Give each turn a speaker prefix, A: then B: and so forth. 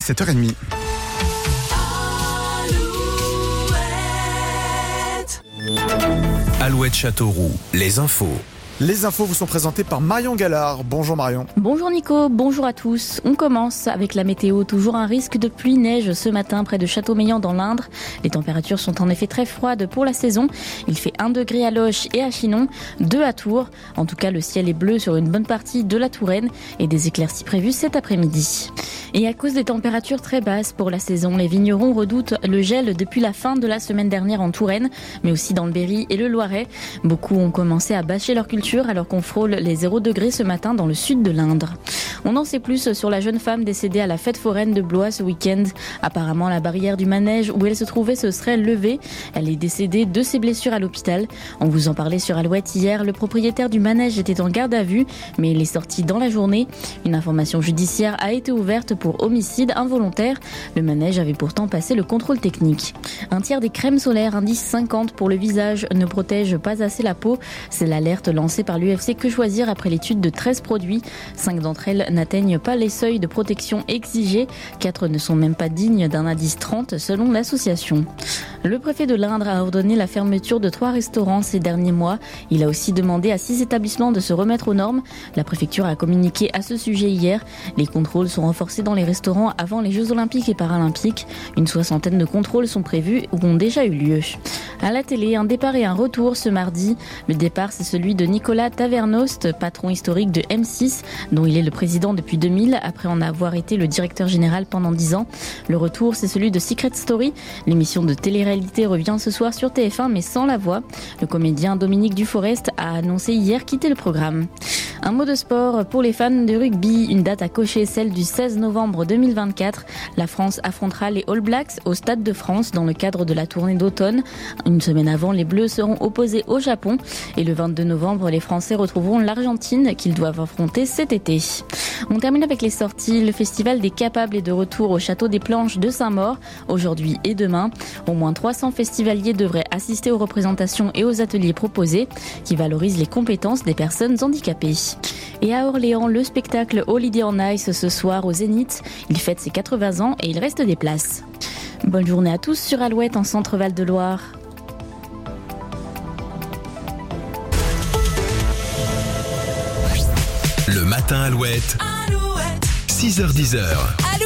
A: 7h30.
B: Alouette Châteauroux, les infos.
A: Les infos vous sont présentées par Marion Gallard. Bonjour Marion.
C: Bonjour Nico, bonjour à tous. On commence avec la météo. Toujours un risque de pluie-neige ce matin près de Châteaumeillan dans l'Indre. Les températures sont en effet très froides pour la saison. Il fait 1 degré à Loches et à Chinon, 2 à Tours. En tout cas, le ciel est bleu sur une bonne partie de la Touraine et des éclaircies prévues cet après-midi. Et à cause des températures très basses pour la saison, les vignerons redoutent le gel depuis la fin de la semaine dernière en Touraine, mais aussi dans le Berry et le Loiret. Beaucoup ont commencé à bâcher leur culture alors qu'on frôle les 0 degrés ce matin dans le sud de l'Indre. On en sait plus sur la jeune femme décédée à la fête foraine de Blois ce week-end. Apparemment, la barrière du manège où elle se trouvait se serait levée. Elle est décédée de ses blessures à l'hôpital. On vous en parlait sur Alouette hier. Le propriétaire du manège était en garde à vue, mais il est sorti dans la journée. Une information judiciaire a été ouverte pour homicide involontaire. Le manège avait pourtant passé le contrôle technique. Un tiers des crèmes solaires indice 50 pour le visage ne protège pas assez la peau. C'est l'alerte lancée par l'UFC Que Choisir après l'étude de 13 produits. 5 d'entre elles n'atteignent pas les seuils de protection exigés. 4 ne sont même pas dignes d'un indice 30 selon l'association. Le préfet de l'Indre a ordonné la fermeture de 3 restaurants ces derniers mois. Il a aussi demandé à 6 établissements de se remettre aux normes. La préfecture a communiqué à ce sujet hier. Les contrôles sont renforcés dans les restaurants avant les Jeux Olympiques et Paralympiques. Une 60aine de contrôles sont prévus ou ont déjà eu lieu. À la télé, un départ et un retour ce mardi. Le départ, c'est celui de Nicolas Tavernost, patron historique de M6, dont il est le président depuis 2000, après en avoir été le directeur général pendant 10 ans. Le retour, c'est celui de Secret Story. L'émission de télé-réalité revient ce soir sur TF1, mais sans la voix. Le comédien Dominique Duforest a annoncé hier quitter le programme. Un mot de sport pour les fans de rugby. Une date à cocher, celle du 16 novembre 2024. La France affrontera les All Blacks au Stade de France dans le cadre de la tournée d'automne. Une semaine avant, les Bleus seront opposés au Japon. Et le 22 novembre, les Français retrouveront l'Argentine qu'ils doivent affronter cet été. On termine avec les sorties. Le Festival des Capables est de retour au Château des Planches de Saint-Maur, aujourd'hui et demain. Au moins 300 festivaliers devraient assister aux représentations et aux ateliers proposés qui valorisent les compétences des personnes handicapées. Et à Orléans, le spectacle Holiday on Ice ce soir au Zénith. Il fête ses 80 ans et il reste des places. Bonne journée à tous sur Alouette en Centre Val de Loire.
B: Le matin Alouette. 6h-10h.